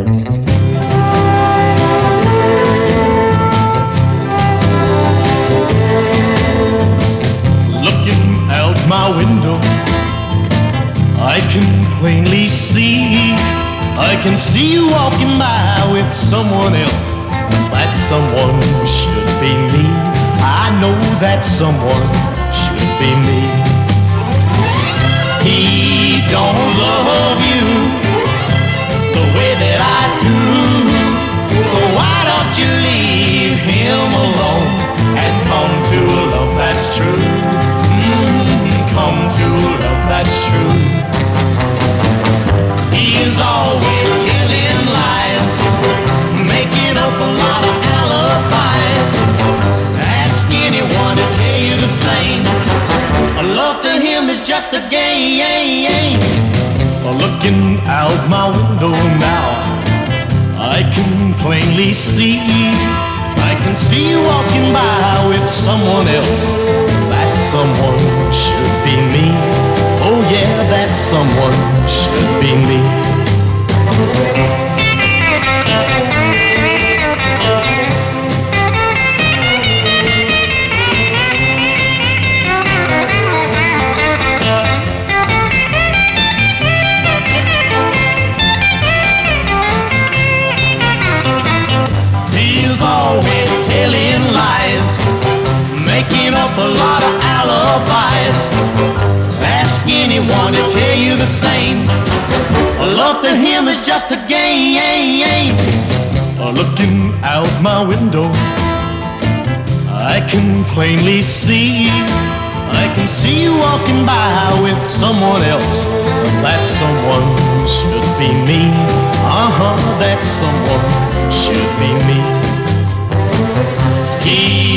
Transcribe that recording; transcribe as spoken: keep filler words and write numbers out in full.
Looking out my window, I can plainly see, I can see you walking by with someone else. That someone should be me. I know that someone should be me. He don't love you the way that I do, so why don't you leave him alone and come to a love that's true. Mm, come to a love that's true. He is always telling lies, making up a lot of alibis. Ask anyone to tell you the same. Love to him is just a game. Looking out my window now, I can plainly see, I can see you walking by with someone else. That someone should be me. Oh yeah, that someone should be me. Always telling lies, making up a lot of alibis. Ask anyone to tell you the same. Love to him is just a game. Looking out my window, I can plainly see, I can see you walking by with someone else. That someone should be me. Uh-huh, that someone should be me. He